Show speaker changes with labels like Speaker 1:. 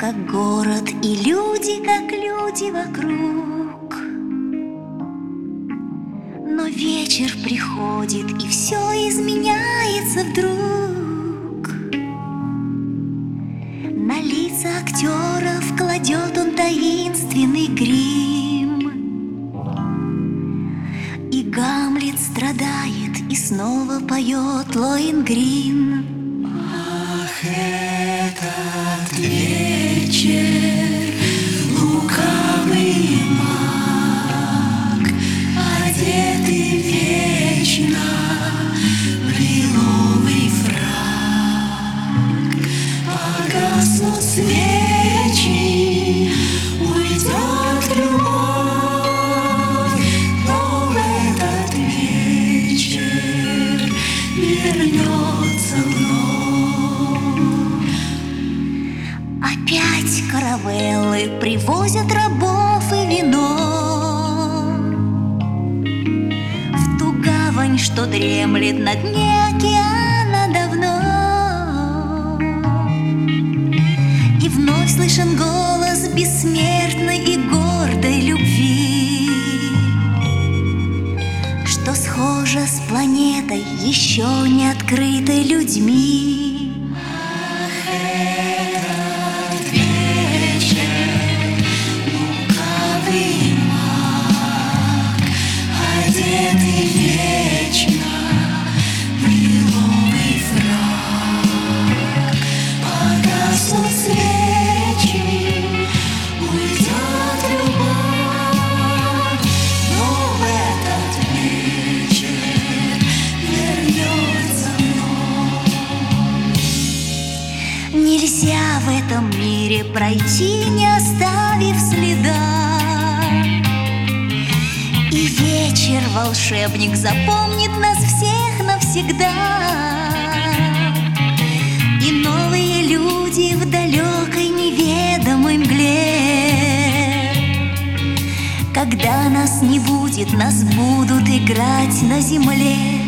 Speaker 1: как город, и люди, как люди вокруг. Но вечер приходит, и все изменяется вдруг. На лица актеров кладет он таинственный грим, и Гамлет страдает, и снова поет Лоэнгрин.
Speaker 2: Ах, этот вечер, лукавый маг, одетый вечно в лиловый фрак. Погаснут свечи, уйдет любовь, но в этот вечер вернется вновь.
Speaker 1: Опять каравеллы привозят рабов и вино в ту гавань, что дремлет на дне океана давно. И вновь слышен голос бессмертной и гордой любви, что схожа с планетой, еще не открытой людьми.
Speaker 2: Одетый вечно в лиловый фрак. Погаснут свечи, уйдет любовь, но в этот вечер вернется вновь.
Speaker 1: Нельзя в этом мире пройти, не оставив следа. И вечер волшебник запомнит нас всех навсегда. И новые люди в далекой неведомой мгле. Когда нас не будет, нас будут играть на земле.